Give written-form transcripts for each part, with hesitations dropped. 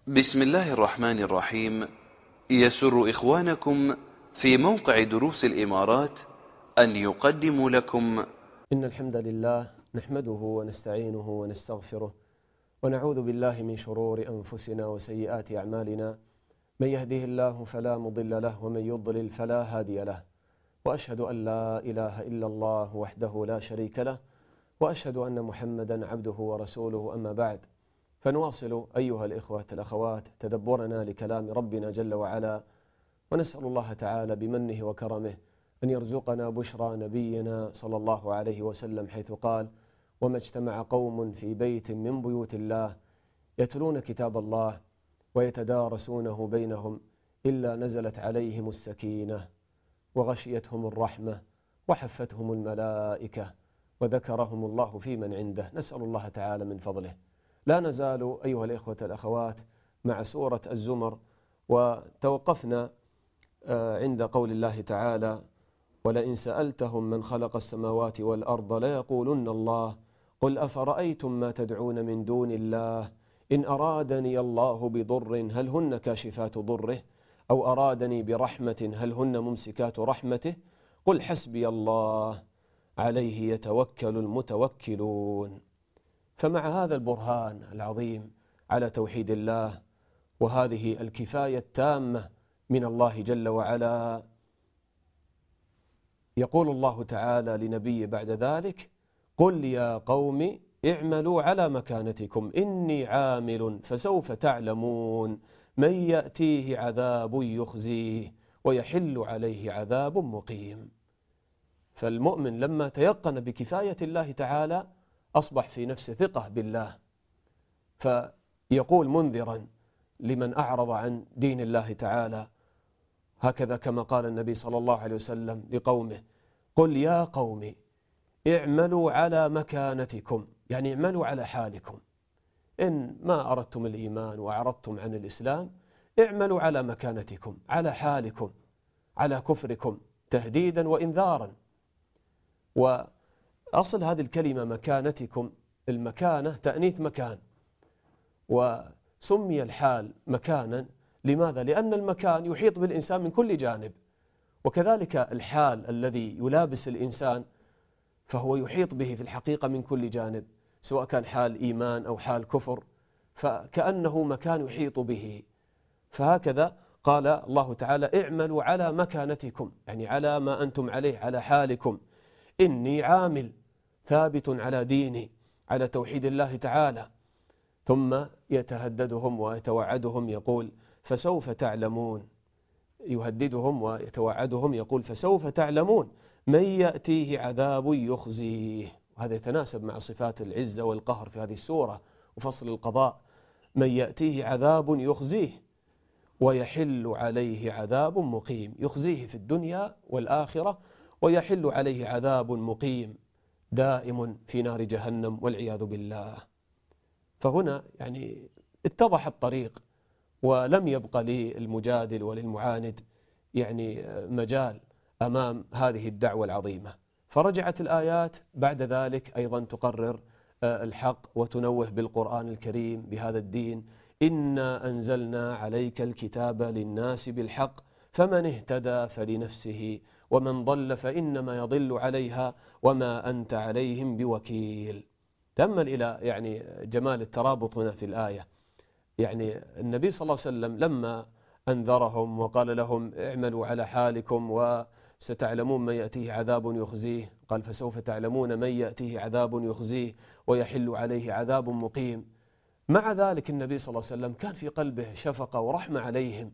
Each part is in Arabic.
بسم الله الرحمن الرحيم. يسر إخوانكم في موقع دروس الإمارات أن يقدموا لكم إن الحمد لله نحمده ونستعينه ونستغفره ونعوذ بالله من شرور أنفسنا وسيئات أعمالنا. من يهده الله فلا مضل له ومن يضلل فلا هادي له، وأشهد أن لا إله إلا الله وحده لا شريك له، وأشهد أن محمدا عبده ورسوله. أما بعد، فنواصل أيها الإخوة الأخوات تدبرنا لكلام ربنا جل وعلا، ونسأل الله تعالى بمنه وكرمه أن يرزقنا بشرى نبينا صلى الله عليه وسلم، حيث قال: وما اجتمع قوم في بيت من بيوت الله يتلون كتاب الله ويتدارسونه بينهم إلا نزلت عليهم السكينة وغشيتهم الرحمة وحفتهم الملائكة وذكرهم الله في من عنده. نسأل الله تعالى من فضله. لا نزال أيها الإخوة الأخوات مع سورة الزمر، وتوقفنا عند قول الله تعالى: ولئن سألتهم من خلق السماوات والأرض ليقولن الله قل أفرأيتم ما تدعون من دون الله إن أرادني الله بضر هل هن كاشفات ضره أو أرادني برحمة هل هن ممسكات رحمته قل حسبي الله عليه يتوكل المتوكلون. فمع هذا البرهان العظيم على توحيد الله وهذه الكفاية التامة من الله جل وعلا، يقول الله تعالى لنبيه بعد ذلك: قل يا قوم اعملوا على مكانتكم إني عامل فسوف تعلمون من يأتيه عذاب يخزيه ويحل عليه عذاب مقيم. فالمؤمن لما تيقن بكفاية الله تعالى أصبح في نفسه ثقة بالله، فيقول منذرا لمن أعرض عن دين الله تعالى هكذا كما قال النبي صلى الله عليه وسلم لقومه: قل يا قوم اعملوا على مكانتكم، يعني اعملوا على حالكم. إن ما أردتم الإيمان وأعرضتم عن الإسلام اعملوا على مكانتكم، على حالكم، على كفركم، تهديدا وإنذارا. وأصل هذه الكلمة مكانتكم، المكانة تأنيث مكان، وسمي الحال مكانا لماذا؟ لأن المكان يحيط بالإنسان من كل جانب، وكذلك الحال الذي يلابس الإنسان فهو يحيط به في الحقيقة من كل جانب، سواء كان حال إيمان أو حال كفر، فكأنه مكان يحيط به. فهكذا قال الله تعالى: اعملوا على مكانتكم، يعني على ما أنتم عليه، على حالكم. إني عامل، ثابت على ديني، على توحيد الله تعالى. ثم يتهددهم ويتوعدهم يقول: فسوف تعلمون. يهددهم ويتوعدهم يقول: فسوف تعلمون من يأتيه عذاب يخزيه. وهذا يتناسب مع صفات العزة والقهر في هذه السورة وفصل القضاء. من يأتيه عذاب يخزيه ويحل عليه عذاب مقيم، يخزيه في الدنيا والآخرة، ويحل عليه عذاب مقيم دائم في نار جهنم والعياذ بالله. فهنا يعني اتضح الطريق، ولم يبق للمجادل وللمعاند يعني مجال أمام هذه الدعوة العظيمة. فرجعت الآيات بعد ذلك أيضا تقرر الحق وتنوه بالقرآن الكريم بهذا الدين: إنا أنزلنا عليك الكتاب للناس بالحق فمن اهتدى فلنفسه ومن ضل فإنما يضل عليها وما أنت عليهم بوكيل. تأمل إلى يعني جمال الترابط هنا في الآية. يعني النبي صلى الله عليه وسلم لما أنذرهم وقال لهم: اعملوا على حالكم وستعلمون من يأتيه عذاب يخزيه، قال: فسوف تعلمون من يأتيه عذاب يخزيه ويحل عليه عذاب مقيم. مع ذلك النبي صلى الله عليه وسلم كان في قلبه شفقة ورحمة عليهم.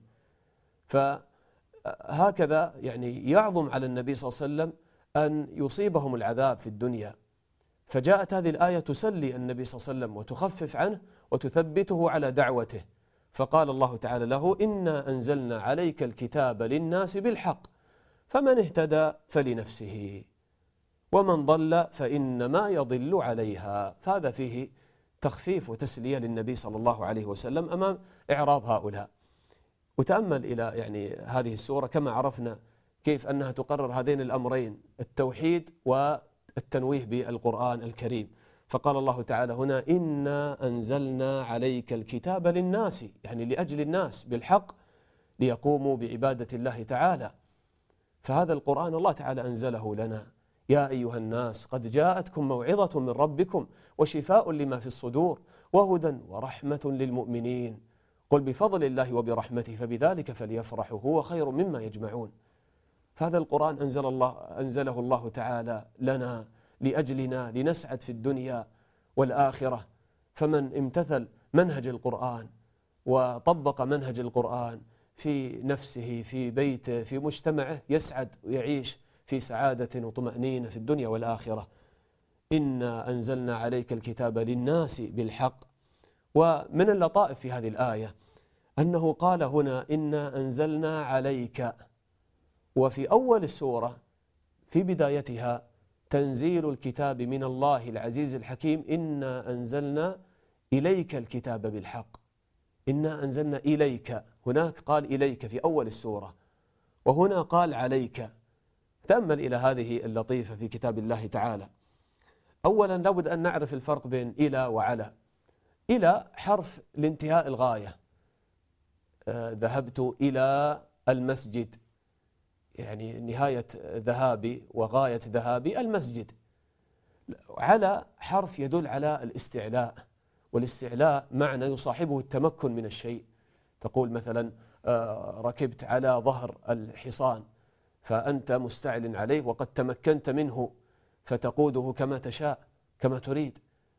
فهكذا يعني يعظم على النبي صلى الله عليه وسلم أن يصيبهم العذاب في الدنيا. فجاءت هذه الآية تسلي النبي صلى الله عليه وسلم وتخفف عنه وتثبته على دعوته. فقال الله تعالى له: إنا أنزلنا عليك الكتاب للناس بالحق فمن اهتدى فلنفسه ومن ضل فإنما يضل عليها. فهذا فيه تخفيف وتسلية للنبي صلى الله عليه وسلم أمام إعراض هؤلاء. وتأمل إلى يعني هذه السورة كما عرفنا كيف أنها تقرر هذين الأمرين: التوحيد والتنويه بالقرآن الكريم. فقال الله تعالى هنا إنا أنزلنا عليك الكتاب للناس، يعني لأجل الناس بالحق ليقوموا بعبادة الله تعالى. فهذا القرآن الله تعالى أنزله لنا. يا أيها الناس قد جاءتكم موعظة من ربكم وشفاء لما في الصدور وهدى ورحمة للمؤمنين. قل بفضل الله وبرحمته فبذلك فليفرحوا هو خير مما يجمعون. فهذا القرآن أنزله الله تعالى لنا لأجلنا لنسعد في الدنيا والآخرة. فمن امتثل منهج القرآن وطبق منهج القرآن في نفسه في بيته في مجتمعه يسعد ويعيش في سعادة وطمأنينة في الدنيا والآخرة. إنا أنزلنا عليك الكتاب للناس بالحق. ومن اللطائف في هذه الآية أنه قال هنا إنا أنزلنا عليك، وفي أول السورة في بدايتها تنزيل الكتاب من الله العزيز الحكيم إنا أنزلنا إليك الكتاب بالحق. إنا أنزلنا إليك، هناك قال إليك في أول السورة وهنا قال عليك. تأمل إلى هذه اللطيفة في كتاب الله تعالى. أولا لابد أن نعرف الفرق بين إلى وعلى. إلى حرف لانتهاء الغاية، ذهبت إلى المسجد، يعني نهاية ذهابي وغاية ذهابي المسجد. على حرف يدل على الاستعلاء، والاستعلاء معنى يصاحبه التمكن من الشيء. تقول مثلا ركبت على ظهر الحصان، فأنت مستعل عليه وقد تمكنت منه فتقوده كما تشاء كما تريد.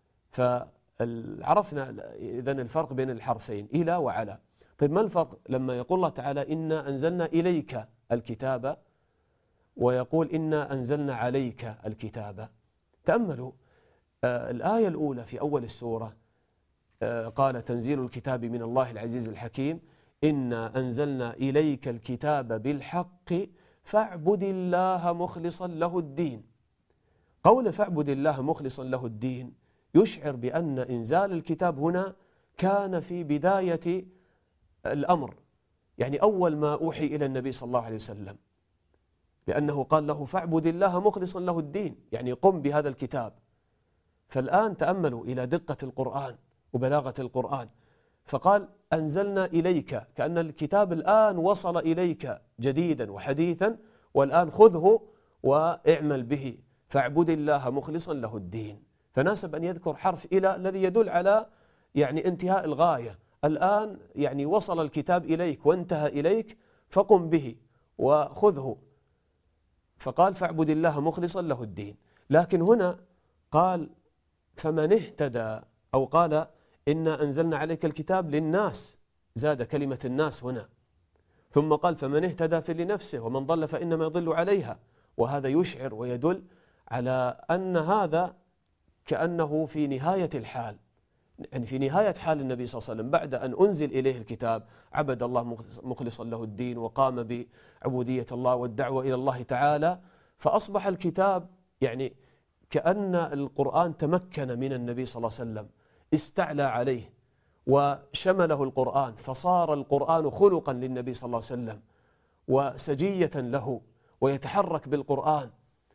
فعرفنا إذن الفرق بين الحرفين إلى وعلى. طيب ما الفرق لما يقول الله تعالى إنا أنزلنا إليك الكتاب ويقول إنا أنزلنا عليك الكتاب؟ تأملوا الآية الأولى في أول السورة قال تنزيل الكتاب من الله العزيز الحكيم إنا أنزلنا إليك الكتاب بالحق فاعبد الله مخلصا له الدين. قول فاعبد الله مخلصا له الدين يشعر بأن إنزال الكتاب هنا كان في بداية الأمر، يعني أول ما أوحي إلى النبي صلى الله عليه وسلم، لأنه قال له فاعبد الله مخلصا له الدين، يعني قم بهذا الكتاب. فالآن تأملوا إلى دقة القرآن وبلاغة القرآن، فقال أنزلنا إليك، كأن الكتاب الآن وصل إليك جديدا وحديثا، والآن خذه واعمل به، فاعبد الله مخلصا له الدين. فناسب أن يذكر حرف إلى الذي يدل على يعني انتهاء الغاية. الآن يعني وصل الكتاب إليك وانتهى إليك فقم به وخذه، فقال فاعبد الله مخلصا له الدين. لكن هنا قال فمن اهتدى، أو قال إنا أنزلنا عليك الكتاب للناس، زاد كلمة الناس هنا، ثم قال فمن اهتدى فلنفسه ومن ضل فإنما يضل عليها. وهذا يشعر ويدل على أن هذا كأنه في نهاية الحال، يعني في نهاية حال النبي صلى الله عليه وسلم بعد أن أنزل إليه الكتاب عبد الله مخلصا له الدين وقام بعبودية الله والدعوة إلى الله تعالى، فأصبح الكتاب يعني كأن القرآن تمكن من النبي صلى الله عليه وسلم، استعلى عليه وشمله القرآن، فصار القرآن خلقا للنبي صلى الله عليه وسلم وسجية له ويتحرك بالقرآن.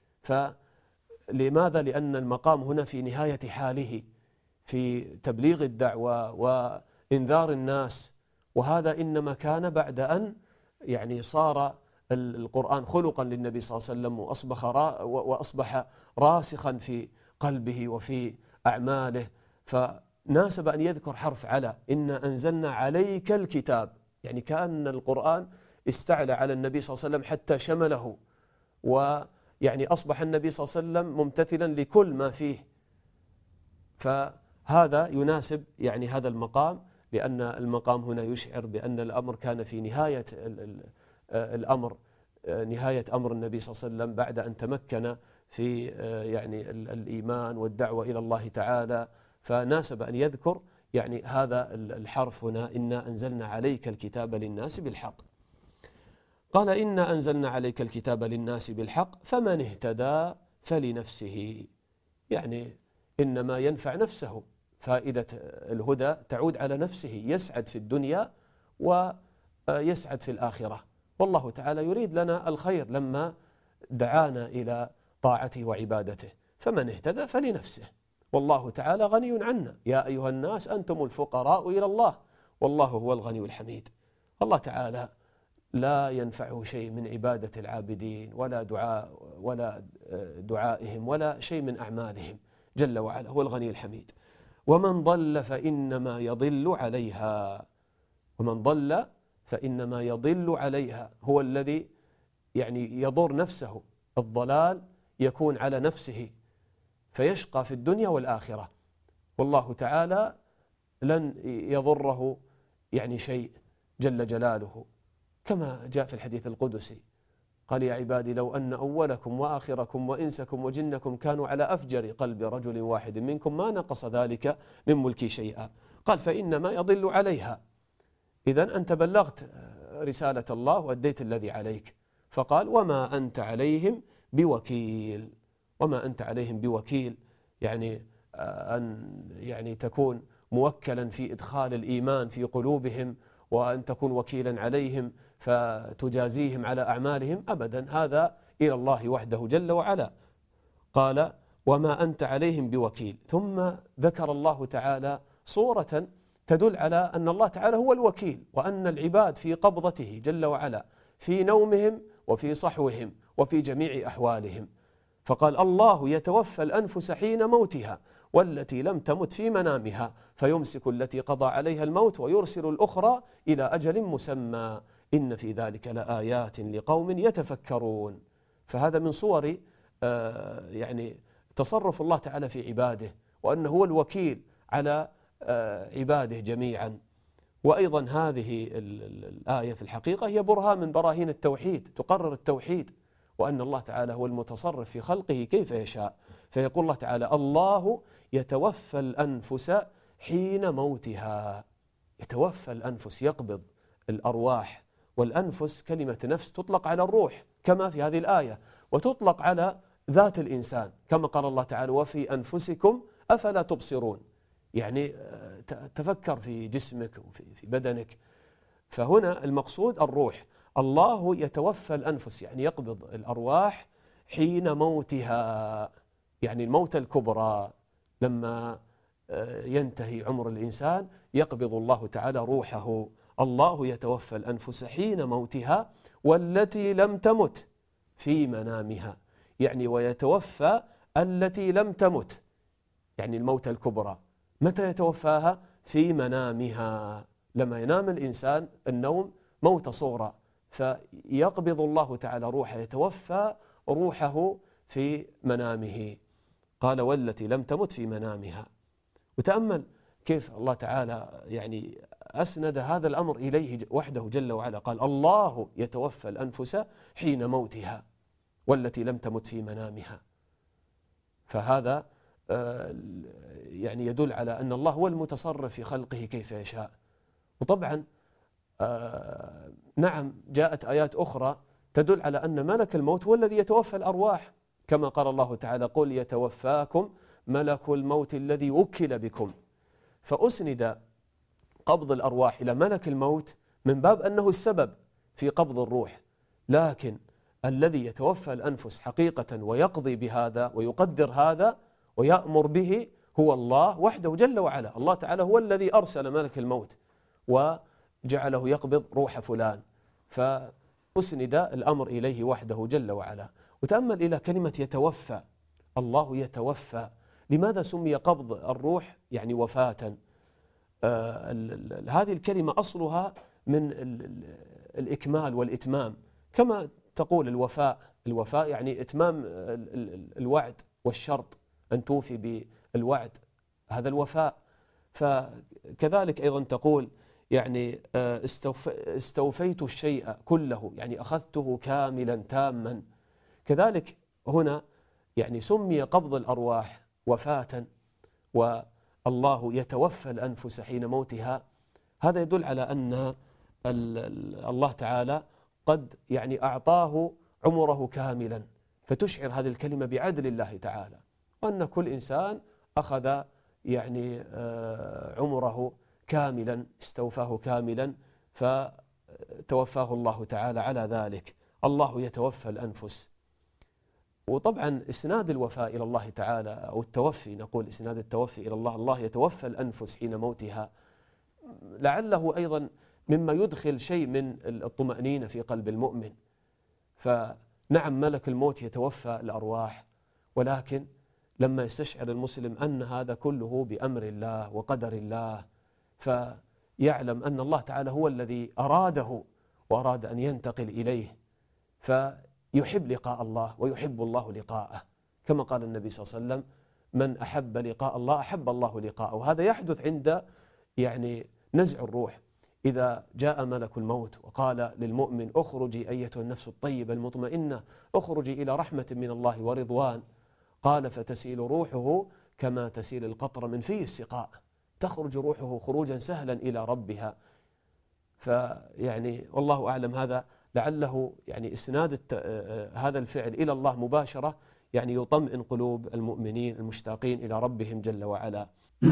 فلماذا؟ لأن المقام هنا في نهاية حاله في تبليغ الدعوة وإنذار الناس، وهذا إنما كان بعد أن يعني صار القرآن خلقا للنبي صلى الله عليه وسلم وأصبح راسخا في قلبه وفي أعماله. فناسب أن يذكر حرف على، إنا أنزلنا عليك الكتاب، يعني كأن القرآن استعلى على النبي صلى الله عليه وسلم حتى شمله، ويعني أصبح النبي صلى الله عليه وسلم ممتثلا لكل ما فيه. فهذا يناسب يعني هذا المقام، لأن المقام هنا يشعر بأن الأمر كان في نهاية الأمر، نهاية أمر النبي صلى الله عليه وسلم بعد أن تمكن في يعني الإيمان والدعوة إلى الله تعالى. فناسب أن يذكر يعني هذا الحرف هنا إنا أنزلنا عليك الكتاب للناس بالحق. قال إنا أنزلنا عليك الكتاب للناس بالحق فمن اهتدى فلنفسه، يعني إنما ينفع نفسه، فائدة الهدى تعود على نفسه، يسعد في الدنيا ويسعد في الآخرة. والله تعالى يريد لنا الخير لما دعانا إلى طاعته وعبادته. فمن اهتدى فلنفسه والله تعالى غني عنا. يا أيها الناس أنتم الفقراء إلى الله والله هو الغني الحميد. الله تعالى لا ينفعه شيء من عبادة العابدين ولا دعائهم ولا شيء من أعمالهم جل وعلا، هو الغني الحميد. ومن ضل فإنما يضل عليها، ومن ضل فإنما يضل عليها، هو الذي يعني يضر نفسه. الضلال يكون على نفسه فيشقى في الدنيا والآخرة، والله تعالى لن يضره يعني شيء جل جلاله، كما جاء في الحديث القدسي قال: يا عبادي لو أن أولكم وآخركم وإنسكم وجنكم كانوا على أفجر قلب رجل واحد منكم ما نقص ذلك من ملكي شيئا. قال: فإنما يضل عليها. إذن أنت بلغت رسالة الله وأديت الذي عليك. فقال: وما أنت عليهم بوكيل. وما أنت عليهم بوكيل يعني أن تكون موكلا في إدخال الإيمان في قلوبهم، وأن تكون وكيلا عليهم فتجازيهم على أعمالهم، أبدا، هذا إلى الله وحده جل وعلا. قال: وما أنت عليهم بوكيل. ثم ذكر الله تعالى صورة تدل على أن الله تعالى هو الوكيل، وأن العباد في قبضته جل وعلا في نومهم وفي صحوهم وفي جميع أحوالهم. فقال: الله يتوفى الأنفس حين موتها والتي لم تمت في منامها فيمسك التي قضى عليها الموت ويرسل الأخرى إلى أجل مسمى إن في ذلك لآيات لقوم يتفكرون. فهذا من صور يعني تصرف الله تعالى في عباده، وأنه هو الوكيل على عباده جميعا. وأيضا هذه الآية في الحقيقة هي برهان من براهين التوحيد، تقرر التوحيد، وأن الله تعالى هو المتصرف في خلقه كيف يشاء. فيقول الله تعالى: الله يتوفى الأنفس حين موتها. يتوفى الأنفس، يقبض الأرواح. والأنفس كلمة نفس تطلق على الروح كما في هذه الآية، وتطلق على ذات الإنسان كما قال الله تعالى: وفي أنفسكم أفلا تبصرون. يعني تفكر في جسمك وفي بدنك. فهنا المقصود الروح. الله يتوفى الأنفس يعني يقبض الأرواح حين موتها، يعني الموت الكبرى لما ينتهي عمر الإنسان يقبض الله تعالى روحه. الله يتوفى الأنفس حين موتها والتي لم تمت في منامها، يعني ويتوفى التي لم تمت، يعني الموت الكبرى. متى يتوفاها؟ في منامها، لما ينام الإنسان النوم موت صغرى، فيقبض الله تعالى روحه، يتوفى روحه في منامه. قال: والتي لم تمت في منامها. وتأمل كيف الله تعالى يعني أسند هذا الأمر إليه وحده جل وعلا. قال: الله يتوفى الأنفس حين موتها والتي لم تمت في منامها. فهذا يعني يدل على أن الله هو المتصرف في خلقه كيف يشاء. وطبعا نعم جاءت آيات أخرى تدل على أن ملك الموت هو الذي يتوفى الأرواح، كما قال الله تعالى: قل يتوفاكم ملك الموت الذي وكل بكم. فأسند قبض الأرواح إلى ملك الموت من باب أنه السبب في قبض الروح، لكن الذي يتوفى الأنفس حقيقة ويقضي بهذا ويقدر هذا ويأمر به هو الله وحده جل وعلا. الله تعالى هو الذي أرسل ملك الموت وجعله يقبض روح فلان، فأسند الأمر إليه وحده جل وعلا. وتأمل إلى كلمة يتوفى. الله يتوفى، لماذا سمي قبض الروح يعني وفاة؟ هذه الكلمة أصلها من الإكمال والإتمام، كما تقول الوفاء. الوفاء يعني إتمام الوعد والشرط، أن توفي بالوعد، هذا الوفاء. فكذلك أيضا تقول يعني استوفيت الشيء كله، يعني أخذته كاملا تاما. كذلك هنا يعني سمي قبض الأرواح وفاة، والله يتوفى الأنفس حين موتها. هذا يدل على أن الله تعالى قد يعني أعطاه عمره كاملا، فتشعر هذه الكلمة بعدل الله تعالى، وأن كل إنسان أخذ يعني عمره كاملا، استوفاه كاملا، فتوفاه الله تعالى على ذلك. الله يتوفى الأنفس. وطبعا إسناد الوفاء إلى الله تعالى أو التوفي، نقول إسناد التوفي إلى الله، الله يتوفى الأنفس حين موتها، لعله أيضا مما يدخل شيء من الطمأنينة في قلب المؤمن. فنعم ملك الموت يتوفى الأرواح، ولكن لما يستشعر المسلم أن هذا كله بأمر الله وقدر الله، فيعلم أن الله تعالى هو الذي أراده وأراد أن ينتقل إليه، فيحب لقاء الله ويحب الله لقاءه، كما قال النبي صلى الله عليه وسلم: من أحب لقاء الله أحب الله لقاءه. وهذا يحدث عند نزع الروح، إذا جاء ملك الموت وقال للمؤمن: اخرجي أيتها النفس الطيبة المطمئنة، اخرجي إلى رحمة من الله ورضوان، قال: فتسيل روحه كما تسيل القطر من في السقاء، تخرج روحه خروجا سهلا إلى ربها. والله أعلم، هذا لعله إسناد هذا الفعل إلى الله مباشرة يطمئن قلوب المؤمنين المشتاقين إلى ربهم جل وعلا.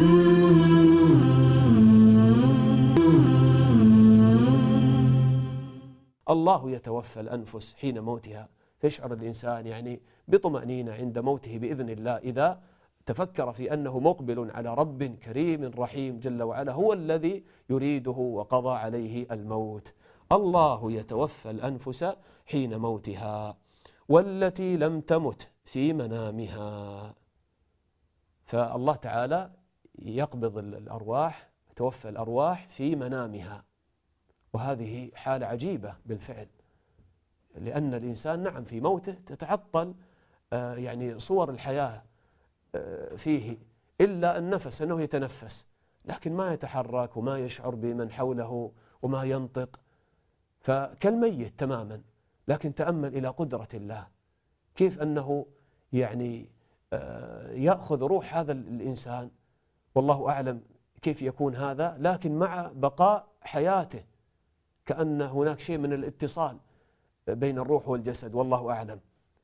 الله يتوفى الأنفس حين موتها، فيشعر الإنسان بطمأنينة عند موته بإذن الله، إذا تفكر في أنه مقبل على رب كريم رحيم جل وعلا هو الذي يريده وقضى عليه الموت. الله يتوفى الأنفس حين موتها والتي لم تمت في منامها. فالله تعالى يقبض الأرواح، يتوفى الأرواح في منامها، وهذه حالة عجيبة بالفعل، لأن الإنسان نعم في موته تتعطل صور الحياة فيه، إلا النفس أنه يتنفس، لكن ما يتحرك وما يشعر بمن حوله وما ينطق، فكالميت تماما. لكن تأمل إلى قدرة الله، كيف أنه يأخذ روح هذا الإنسان، والله أعلم كيف يكون هذا، لكن مع بقاء حياته، كأن هناك شيء من الاتصال بين الروح والجسد، والله أعلم.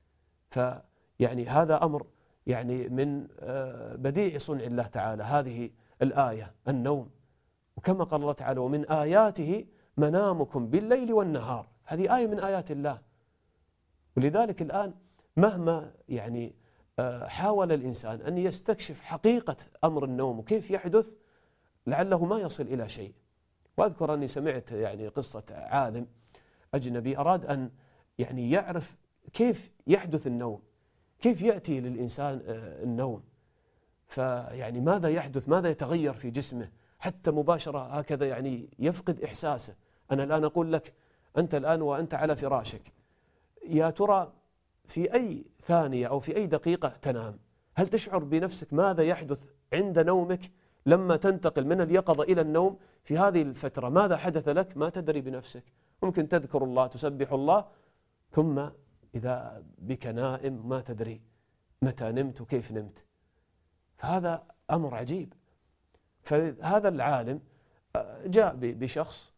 هذا أمر من بديع صنع الله تعالى. هذه الآية النوم، وكما قال الله تعالى: ومن آياته منامكم بالليل والنهار، هذه آية من آيات الله. ولذلك الآن مهما حاول الإنسان أن يستكشف حقيقة أمر النوم وكيف يحدث، لعله ما يصل إلى شيء. وأذكر أني سمعت قصة عالم أجنبي أراد أن يعرف كيف يحدث النوم، كيف يأتي للإنسان النوم، ماذا يحدث، ماذا يتغير في جسمه حتى مباشرة هكذا يفقد إحساسه. أنا الآن أقول لك: أنت الآن وأنت على فراشك، يا ترى في أي ثانية أو في أي دقيقة تنام؟ هل تشعر بنفسك ماذا يحدث عند نومك؟ لما تنتقل من اليقظة إلى النوم في هذه الفترة ماذا حدث لك؟ ما تدري بنفسك. ممكن تذكر الله، تسبح الله، ثم إذا بك نائم ما تدري متى نمت وكيف نمت. فهذا أمر عجيب. فهذا العالم جاء بشخص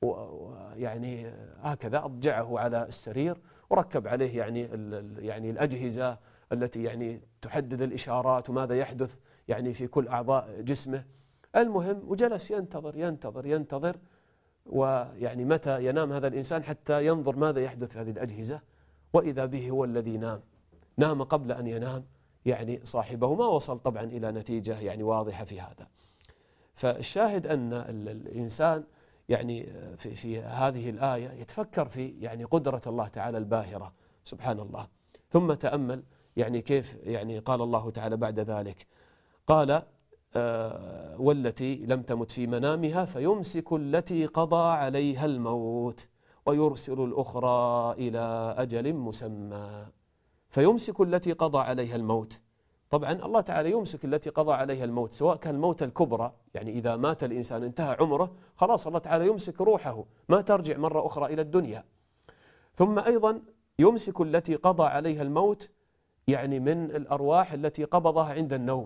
هكذا أضجعه على السرير وركب عليه الأجهزة التي تحدد الإشارات وماذا يحدث في كل أعضاء جسمه. المهم وجلس ينتظر ينتظر ينتظر، متى ينام هذا الإنسان حتى ينظر ماذا يحدث في هذه الأجهزة، وإذا به هو الذي نام قبل أن ينام صاحبه. ما وصل طبعا إلى نتيجة واضحة في هذا. فالشاهد أن الإنسان في هذه الآية يتفكر في قدرة الله تعالى الباهرة سبحان الله. ثم تأمل كيف قال الله تعالى بعد ذلك، قال: والتي لم تمت في منامها فيمسك التي قضى عليها الموت ويرسل الأخرى إلى أجل مسمى. فيمسك التي قضى عليها الموت. طبعا الله تعالى يمسك التي قضى عليها الموت، سواء كان الموت الكبرى، إذا مات الإنسان انتهى عمره خلاص، الله تعالى يمسك روحه ما ترجع مرة أخرى إلى الدنيا. ثم أيضا يمسك التي قضى عليها الموت من الأرواح التي قبضها عند النوم،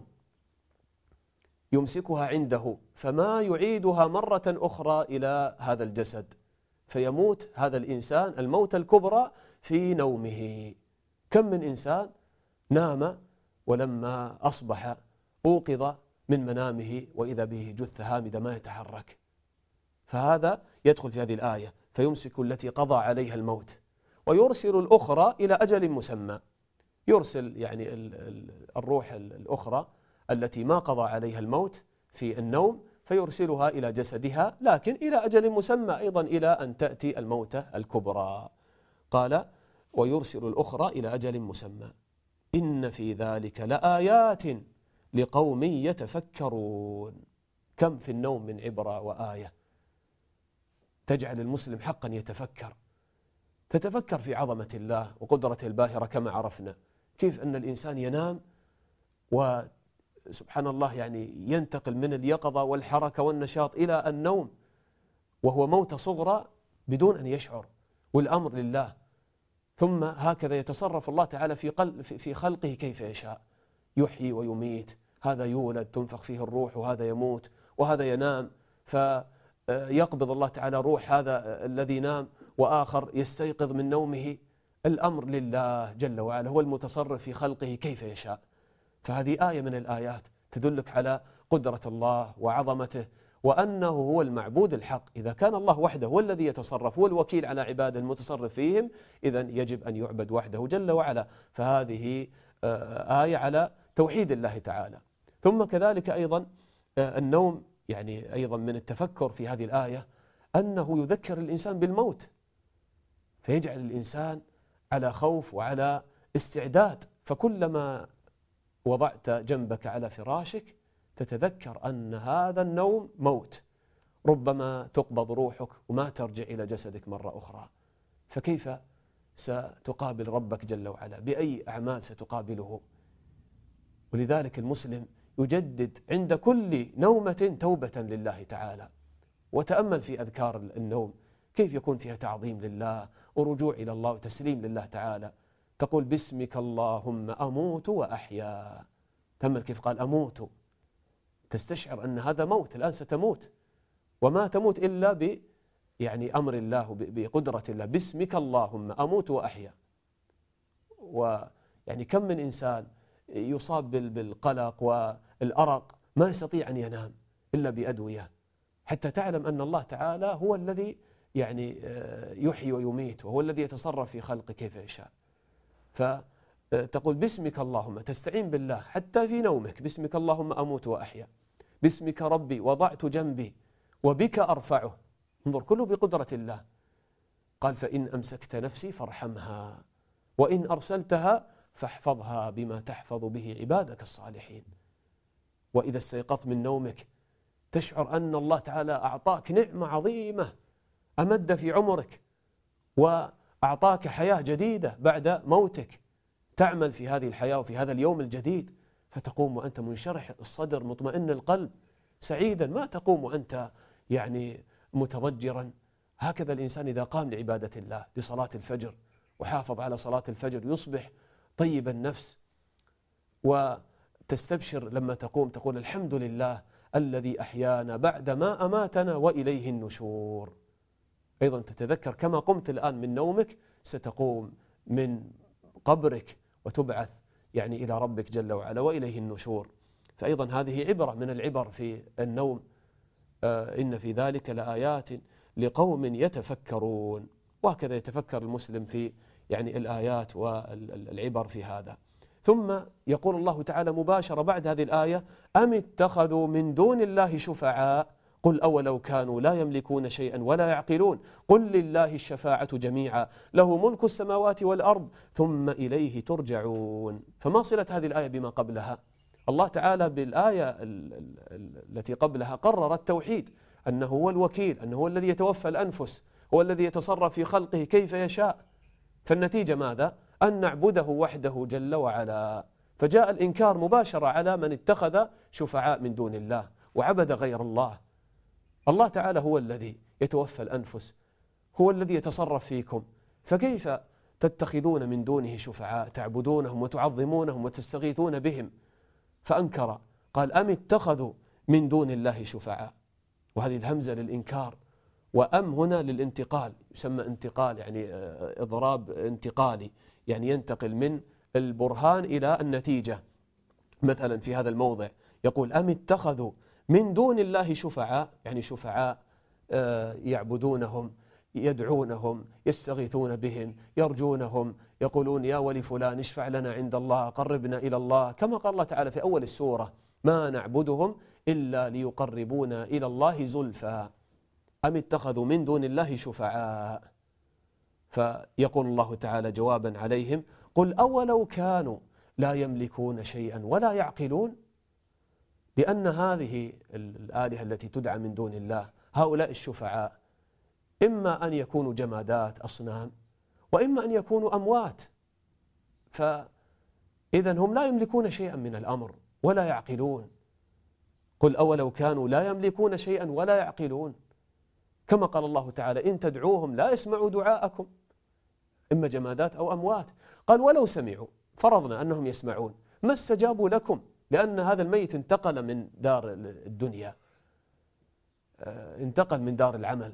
يمسكها عنده فما يعيدها مرة أخرى إلى هذا الجسد، فيموت هذا الإنسان الموت الكبرى في نومه. كم من إنسان نام ولما أصبح أوقظ من منامه وإذا به جثة هامدة ما يتحرك. فهذا يدخل في هذه الآية: فيمسك التي قضى عليها الموت ويرسل الأخرى إلى أجل مسمى. يرسل يعني الروح الأخرى التي ما قضى عليها الموت في النوم فيرسلها إلى جسدها، لكن إلى أجل مسمى أيضا إلى أن تأتي الموتة الكبرى. قال ويرسل الأخرى إلى أجل مسمى إن في ذلك لآيات لقوم يتفكرون. كم في النوم من عبرة وآية تجعل المسلم حقا يتفكر، تتفكر في عظمة الله وقدرته الباهرة كما عرفنا، كيف أن الإنسان ينام وسبحان الله يعني ينتقل من اليقظة والحركة والنشاط إلى النوم وهو موتة صغرى بدون أن يشعر، والأمر لله. ثم هكذا يتصرف الله تعالى في خلقه كيف يشاء، يحيي ويميت، هذا يولد تنفخ فيه الروح وهذا يموت وهذا ينام فيقبض الله تعالى روح هذا الذي نام وآخر يستيقظ من نومه. الأمر لله جل وعلا، هو المتصرف في خلقه كيف يشاء. فهذه آية من الآيات تدلك على قدرة الله وعظمته وأنه هو المعبود الحق. إذا كان الله وحده هو الذي يتصرف، هو الوكيل على عباده المتصرف فيهم، إذن يجب أن يعبد وحده جل وعلا. فهذه آية على توحيد الله تعالى. ثم كذلك أيضا النوم يعني أيضا من التفكر في هذه الآية أنه يذكر الإنسان بالموت، فيجعل الإنسان على خوف وعلى استعداد. فكلما وضعت جنبك على فراشك تتذكر أن هذا النوم موت، ربما تقبض روحك وما ترجع إلى جسدك مرة أخرى. فكيف ستقابل ربك جل وعلا؟ بأي أعمال ستقابله؟ ولذلك المسلم يجدد عند كل نومة توبة لله تعالى. وتأمل في أذكار النوم كيف يكون فيها تعظيم لله ورجوع إلى الله وتسليم لله تعالى. تقول باسمك اللهم أموت وأحيا. تأمل كيف قال أموت، تستشعر أن هذا موت، الآن ستموت وما تموت إلا يعني أمر الله بقدرة الله. باسمك اللهم أموت وأحيا. ويعني كم من إنسان يصاب بالقلق والأرق ما يستطيع أن ينام إلا بأدوية، حتى تعلم أن الله تعالى هو الذي يعني يحيي ويميت وهو الذي يتصرف في خلقه كيف يشاء. فتقول باسمك اللهم، تستعين بالله حتى في نومك. باسمك اللهم أموت وأحيا، باسمك ربي وضعت جنبي وبك أرفعه. انظر كله بقدرة الله. قال فإن أمسكت نفسي فارحمها وإن أرسلتها فاحفظها بما تحفظ به عبادك الصالحين. وإذا استيقظت من نومك تشعر أن الله تعالى أعطاك نعمة عظيمة، أمد في عمرك وأعطاك حياة جديدة بعد موتك، تعمل في هذه الحياة وفي هذا اليوم الجديد، فتقوم وأنت منشرح الصدر مطمئن القلب سعيدا، ما تقوم وأنت يعني متضجرا. هكذا الإنسان إذا قام لعبادة الله لصلاة الفجر وحافظ على صلاة الفجر يصبح طيب النفس، وتستبشر لما تقوم تقول الحمد لله الذي أحيانا بعد ما أماتنا وإليه النشور. أيضا تتذكر كما قمت الآن من نومك ستقوم من قبرك وتبعث يعني إلى ربك جل وعلا وإليه النشور. فأيضا هذه عبرة من العبر في النوم. إن في ذلك لآيات لقوم يتفكرون. وهكذا يتفكر المسلم في يعني الآيات والعبر في هذا. ثم يقول الله تعالى مباشرة بعد هذه الآية أم اتخذوا من دون الله شفعاء قل أولو كانوا لا يملكون شيئا ولا يعقلون قل لله الشفاعة جميعا له ملك السماوات والأرض ثم إليه ترجعون. فما صلة هذه الآية بما قبلها؟ الله تعالى بالآية التي قبلها قرر التوحيد، أنه هو الوكيل، أنه هو الذي يتوفى الأنفس، هو الذي يتصرف في خلقه كيف يشاء. فالنتيجة ماذا؟ أن نعبده وحده جل وعلا. فجاء الإنكار مباشرة على من اتخذ شفعاء من دون الله وعبد غير الله. الله تعالى هو الذي يتوفى الأنفس، هو الذي يتصرف فيكم، فكيف تتخذون من دونه شفعاء تعبدونهم وتعظمونهم وتستغيثون بهم؟ فأنكر قال أم اتخذوا من دون الله شفعاء، وهذه الهمزة للإنكار، وأم هنا للانتقال، يسمى انتقال يعني إضراب انتقالي، يعني ينتقل من البرهان إلى النتيجة. مثلا في هذا الموضع يقول أم اتخذوا من دون الله شفعاء، يعني شفعاء يعبدونهم يدعونهم، يستغيثون بهم، يرجونهم، يقولون يا ولي فلان اشفع لنا عند الله، قربنا إلى الله، كما قال الله تعالى في أول السورة: ما نعبدهم إلا ليقربونا إلى الله زلفى أم اتخذوا من دون الله شفعاء. فيقول الله تعالى جوابا عليهم: قل أولو كانوا لا يملكون شيئا ولا يعقلون. لأن هذه الآلهة التي تدعى من دون الله، هؤلاء الشفعاء، إما أن يكونوا جمادات أصنام، وإما أن يكونوا أموات، فإذا هم لا يملكون شيئا من الأمر ولا يعقلون. قل أولو كانوا لا يملكون شيئا ولا يعقلون، كما قال الله تعالى: إن تدعوهم لا يسمعوا دعاءكم، إما جمادات أو أموات. قال: ولو سمعوا، فرضنا أنهم يسمعون، ما استجابوا لكم، لأن هذا الميت انتقل من دار الدنيا، انتقل من دار العمل.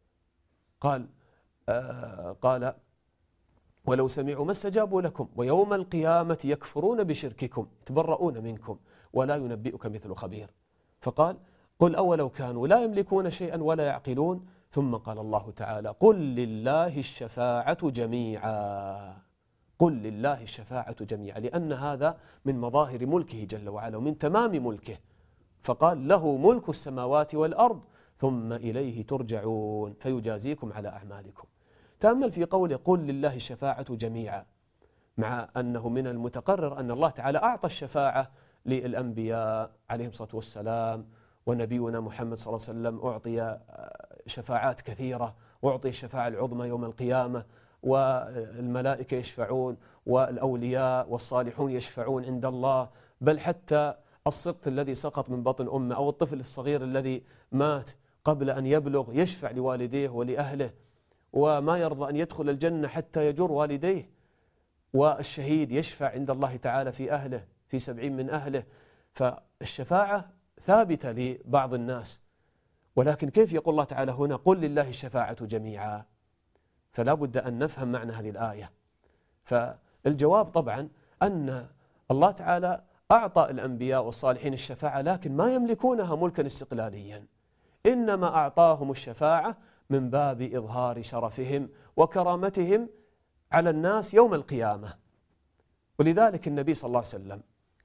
قال: ولو سمعوا ما استجابوا لكم ويوم القيامة يكفرون بشرككم يتبرؤون منكم ولا ينبئك مثل خبير. فقال: قل أولو كانوا لا يملكون شيئا ولا يعقلون. ثم قال الله تعالى: قل لله الشفاعة جميعا. قل لله الشفاعة جميعا، لأن هذا من مظاهر ملكه جل وعلا ومن تمام ملكه. فقال: له ملك السماوات والأرض ثم إليه ترجعون فيجازيكم على أعمالكم. تأمل في قوله: قل لله الشفاعة جميعا، مع أنه من المتقرر أن الله تعالى أعطى الشفاعة للأنبياء عليهم الصلاة والسلام، ونبينا محمد صلى الله عليه وسلم أعطي شفاعات كثيرة، أعطي الشفاعة العظمى يوم القيامة، والملائكة يشفعون، والأولياء والصالحون يشفعون عند الله، بل حتى السقط الذي سقط من بطن أمه أو الطفل الصغير الذي مات قبل أن يبلغ يشفع لوالديه ولأهله، وما يرضى أن يدخل الجنة حتى يجر والديه، والشهيد يشفع عند الله تعالى في أهله، في 70 من أهله. فالشفاعة ثابتة لبعض الناس، ولكن كيف يقول الله تعالى هنا: قل لله الشفاعة جميعا؟ فلا بد أن نفهم معنى هذه الآية. فالجواب طبعا أن الله تعالى أعطى الأنبياء والصالحين الشفاعة، لكن ما يملكونها ملكا استقلاليا، إنما أعطاهم الشفاعة من باب إظهار شرفهم وكرامتهم على الناس يوم القيامة. ولذلك النبي صلى الله عليه وسلم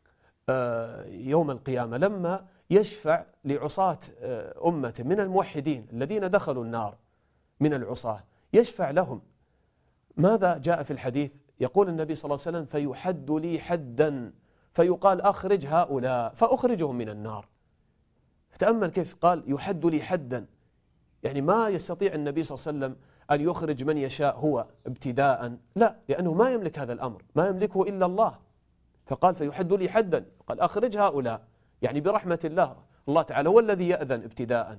يوم القيامة لما يشفع لعصاة أمته من الموحدين الذين دخلوا النار من العصاة، يشفع لهم. ماذا جاء في الحديث؟ يقول النبي صلى الله عليه وسلم: فيحد لي حدا فيقال أخرج هؤلاء فأخرجهم من النار. تأمل كيف قال يحد لي حدا، يعني ما يستطيع النبي صلى الله عليه وسلم أن يخرج من يشاء هو ابتداء، لا، لأنه ما يملك هذا الأمر، ما يملكه إلا الله. فقال فيحد لي حدا، قال أخرج هؤلاء، يعني برحمة الله، الله تعالى هو الذي يأذن ابتداء،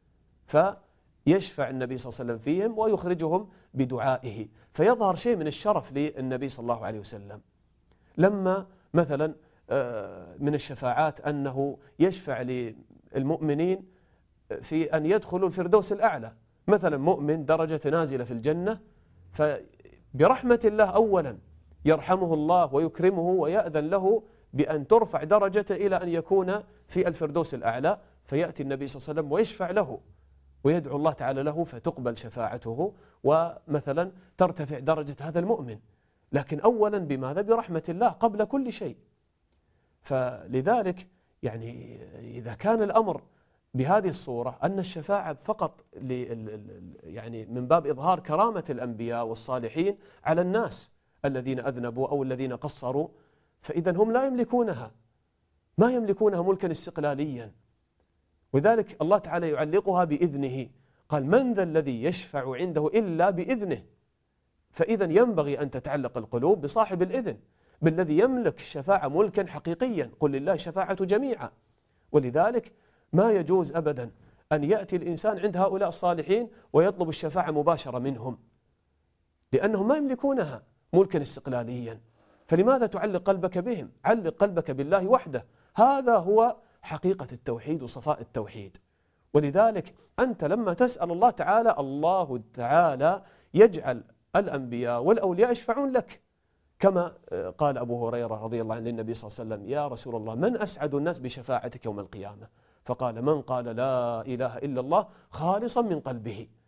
فيشفع النبي صلى الله عليه وسلم فيهم ويخرجهم بدعائه، فيظهر شيء من الشرف للنبي صلى الله عليه وسلم. لما مثلا من الشفاعات أنه يشفع للمؤمنين في أن يدخلوا الفردوس الأعلى، مثلا مؤمن درجة نازلة في الجنة، فبرحمة الله أولا يرحمه الله ويكرمه ويأذن له بأن ترفع درجته إلى أن يكون في الفردوس الأعلى، فيأتي النبي صلى الله عليه وسلم ويشفع له ويدعو الله تعالى له فتقبل شفاعته، ومثلا ترتفع درجة هذا المؤمن، لكن أولا بماذا؟ برحمة الله قبل كل شيء. فلذلك يعني إذا كان الأمر بهذه الصورة أن الشفاعة فقط يعني من باب إظهار كرامة الأنبياء والصالحين على الناس الذين أذنبوا أو الذين قصروا، فإذا هم لا يملكونها، ما يملكونها ملكا استقلاليا. وذلك الله تعالى يعلقها بإذنه، قال من ذا الذي يشفع عنده إلا بإذنه. فإذا ينبغي أن تتعلق القلوب بصاحب الإذن، بالذي يملك الشفاعة ملكا حقيقيا. قل لله الشفاعة جميعا. ولذلك ما يجوز أبدا أن يأتي الإنسان عند هؤلاء الصالحين ويطلب الشفاعة مباشرة منهم، لأنهم ما يملكونها ملكا استقلاليا. فلماذا تعلق قلبك بهم؟ علق قلبك بالله وحده، هذا هو حقيقة التوحيد وصفاء التوحيد. ولذلك أنت لما تسأل الله تعالى، الله تعالى يجعل الأنبياء والأولياء يشفعون لك، كما قال أبو هريرة رضي الله عنه للنبي صلى الله عليه وسلم: يا رسول الله من أسعد الناس بشفاعتك يوم القيامة؟ فقال: من قال لا إله إلا الله خالصا من قلبه.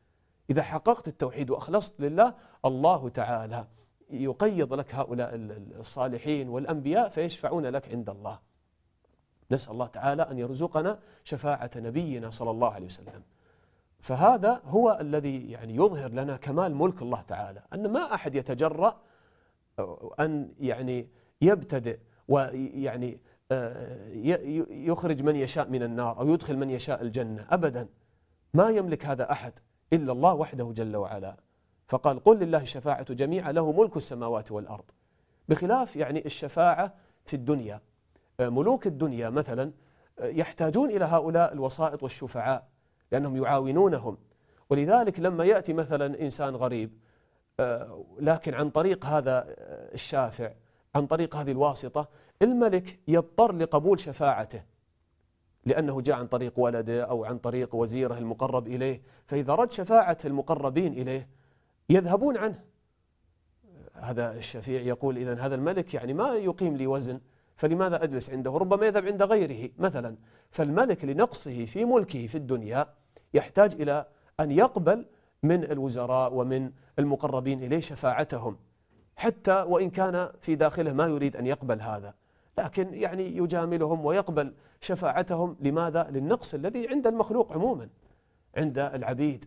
إذا حققت التوحيد وأخلصت لله، الله تعالى يقيض لك هؤلاء الصالحين والأنبياء فيشفعون لك عند الله. نسأل الله تعالى أن يرزقنا شفاعة نبينا صلى الله عليه وسلم. فهذا هو الذي يعني يظهر لنا كمال ملك الله تعالى، أن ما أحد يتجرأ أن يعني يبتدئ ويعني يخرج من يشاء من النار أو يدخل من يشاء الجنة، أبدا ما يملك هذا أحد إلا الله وحده جل وعلا. فقال قل لله الشفاعة جميعا له ملك السماوات والأرض، بخلاف يعني الشفاعة في الدنيا. ملوك الدنيا مثلا يحتاجون إلى هؤلاء الوسائط والشفعاء لأنهم يعاونونهم، ولذلك لما يأتي مثلا إنسان غريب لكن عن طريق هذا الشافع، عن طريق هذه الواسطة، الملك يضطر لقبول شفاعته لأنه جاء عن طريق ولده أو عن طريق وزيره المقرب إليه، فإذا رد شفاعة المقربين إليه يذهبون عنه. هذا الشفيع يقول إذن هذا الملك يعني ما يقيم لي وزن، فلماذا أجلس عنده؟ ربما يذهب عند غيره مثلا. فالملك لنقصه في ملكه في الدنيا يحتاج إلى أن يقبل من الوزراء ومن المقربين إليه شفاعتهم، حتى وإن كان في داخله ما يريد أن يقبل هذا، لكن يعني يجاملهم ويقبل شفاعتهم. لماذا؟ للنقص الذي عند المخلوق عموما، عند العبيد،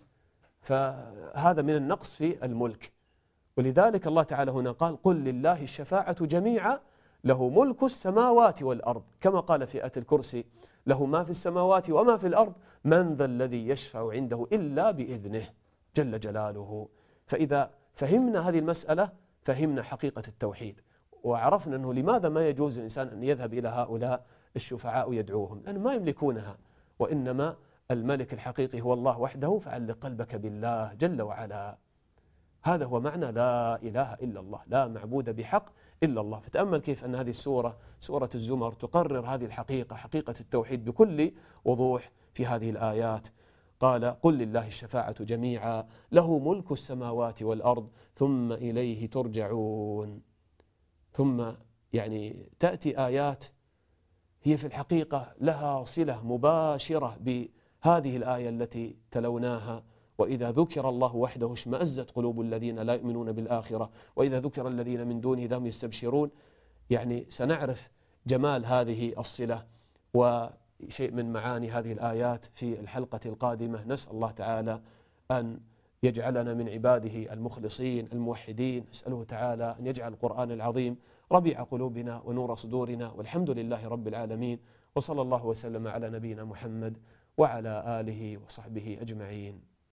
فهذا من النقص في الملك. ولذلك الله تعالى هنا قال قل لله الشفاعة جميعا له ملك السماوات والأرض، كما قال في آية الكرسي له ما في السماوات وما في الأرض من ذا الذي يشفع عنده إلا بإذنه جل جلاله. فإذا فهمنا هذه المسألة فهمنا حقيقة التوحيد، وعرفنا أنه لماذا ما يجوز الإنسان أن يذهب إلى هؤلاء الشفعاء ويدعوهم، لأنهم ما يملكونها، وإنما الملك الحقيقي هو الله وحده. فعلق قلبك بالله جل وعلا. هذا هو معنى لا إله إلا الله، لا معبود بحق إلا الله. فتأمل كيف أن هذه السورة، سورة الزمر، تقرر هذه الحقيقة، حقيقة التوحيد بكل وضوح في هذه الآيات. قال قل لله الشفاعة جميعا له ملك السماوات والأرض ثم إليه ترجعون. ثم يعني تأتي آيات هي في الحقيقة لها صلة مباشرة بهذه الآية التي تلوناها. وإذا ذكر الله وحده اشمأزت قلوب الذين لا يؤمنون بالآخرة وإذا ذكر الذين من دونه إذا هم يستبشرون. يعني سنعرف جمال هذه الصلة وشيء من معاني هذه الآيات في الحلقة القادمة. نسأل الله تعالى أن يجعلنا من عباده المخلصين الموحدين. نسأله تعالى أن يجعل القرآن العظيم ربيع قلوبنا ونور صدورنا، والحمد لله رب العالمين، وصلى الله وسلم على نبينا محمد وعلى آله وصحبه أجمعين.